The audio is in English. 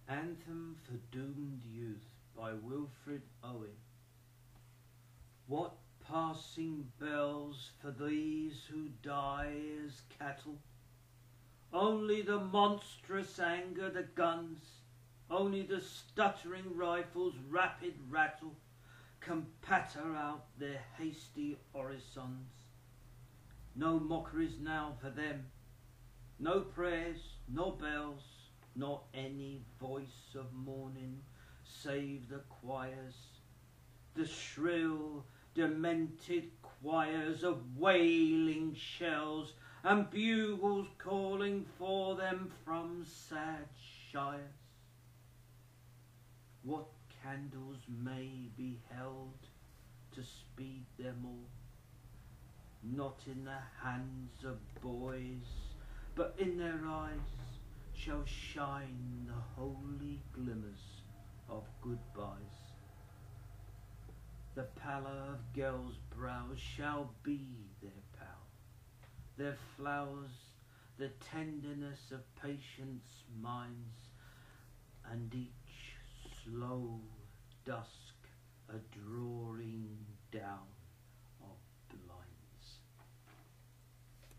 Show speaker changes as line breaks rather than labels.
Anthem for Doomed Youth by Wilfred Owen. What passing bells for these who die as cattle? Only the monstrous anger, the guns, only the stuttering rifles' rapid rattle can patter out their hasty orisons. No mockeries now for them, no prayers, nor bells, nor any voice of mourning, save the choirs, the shrill, demented choirs of wailing shells and bugles calling for them from sad shires. What candles may be held to speed them all, not in the hands of boys, but in their eyes shall shine the holy glimmers of goodbyes. The pallor of girls' brows shall be their pall, their flowers the tenderness of patience' minds, and each slow dusk a drawing down.